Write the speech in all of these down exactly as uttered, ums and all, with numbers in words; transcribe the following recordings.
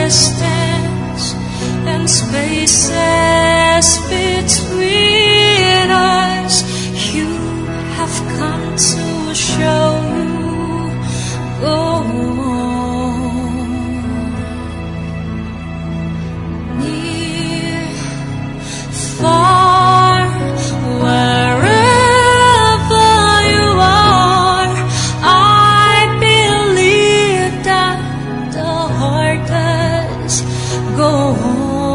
distance and spaces between us, you have come to show you. Oh, near, far, wherever you are, I believe that the heart does go on.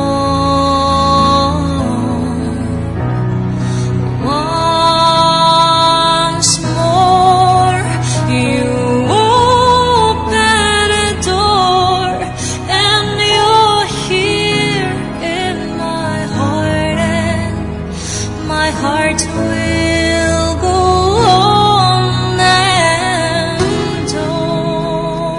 Once more, you open a door, and you're here in my heart, and my heart will go on and on.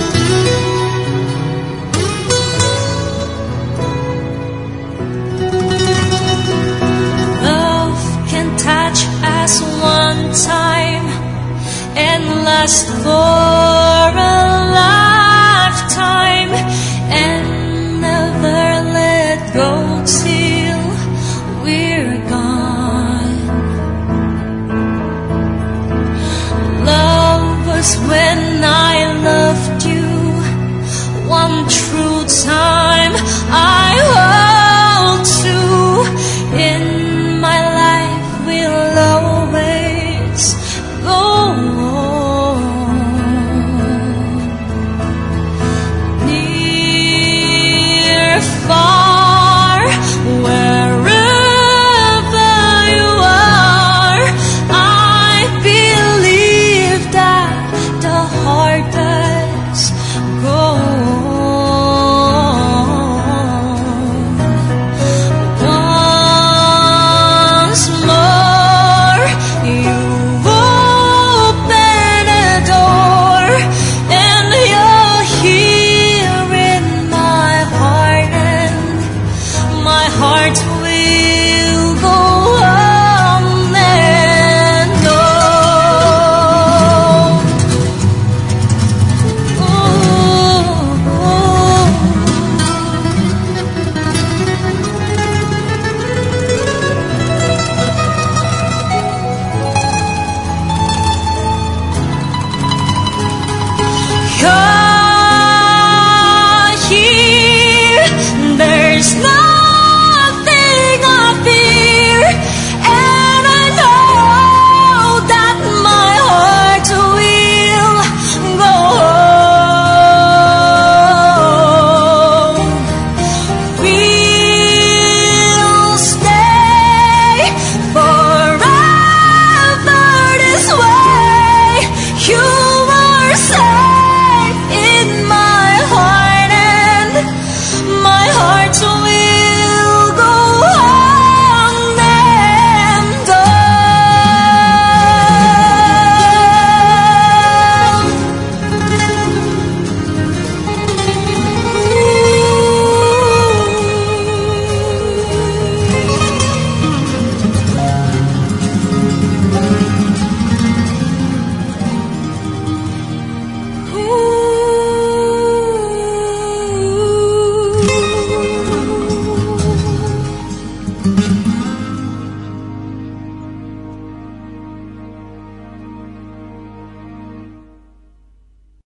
Love can touch us one time and last for a lifetime, and never let go till we're gone. Love was when I loved you one true time. I hold to in my life will always go on. Near, far, wherever you are, I believe that the heart does go on. Once more, you open a door, and you're here in my heart, and my heart will